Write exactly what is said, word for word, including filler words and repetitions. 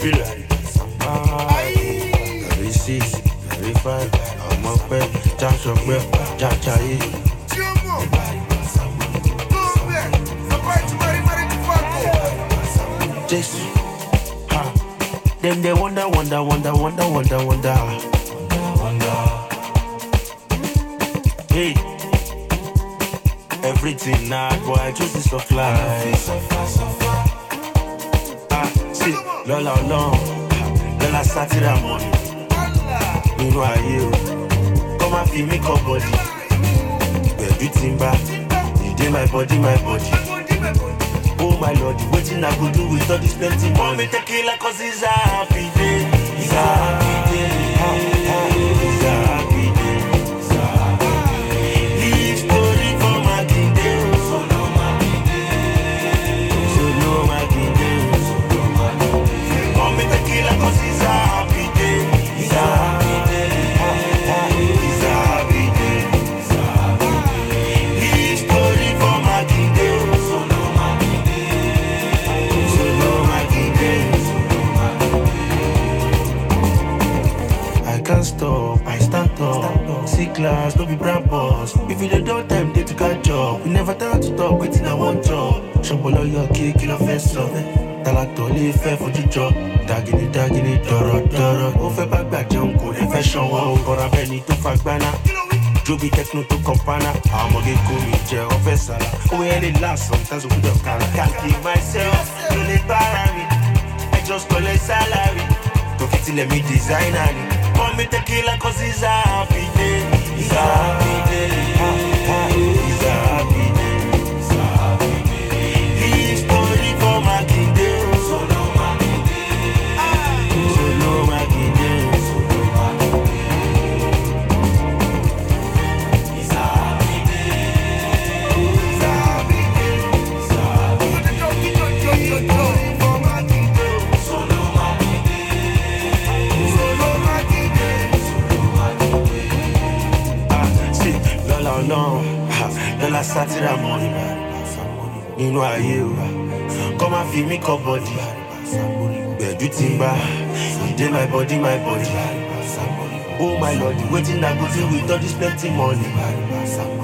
feel like very six, very five. I'm up there, jump up there, jump jump. Just, ha. Them they wonder, wonder, wonder, wonder, wonder, wonder. Hey, everything now, boy, I choose this of life. Ah, see, Lola long, Lola Saturday morning. You know I you. Come and feel me, come body. Baby timber, you did my body, my body. Oh my lord, waiting I go do with all this plenty money. Tequila cause it's a happy day. It's a happy day. It's a happy day. It's a happy day. Live story for my kingdom. Solo my kingdom. Solo my kingdom. Solo my kingdom. Come me tequila cause it's a happy day. It's a happy day. It's a happy day. It's a happy day. Live story for my kingdom. Solo my I can't stop, I stand up. See class, no be brand boss. If you don't time, they to catch up. We never tell to talk, waiting I want job. Shambolo your kick, kill a fess up. Talato live fair for the job. Dagging dagging it, doro doro. Over back back, jump, go the fashion wall. Or a penny to fuck banner. Joby techno to compana. I'm a get cool, chair or vessel. Oh, yeah, they last sometimes with the car. Can't keep myself, no they para me. I just collect salary. To fit let me design it. Call me tequila cause it's a happy day. It's a happy day. It's a happy day. It's a happy day. Live story for my kingdom. Solo my kingdom. Solo my kingdom. Solo my kingdom. It's a happy day. It's a happy day. It's a happy day. For my kingdom. Solo my kingdom. Solo my Lola long, Lola Saturday morning. You know I you. Come and feel me, come body. Where do timber? You did my body, my body. Oh my lord, waiting I go do with all this plenty money.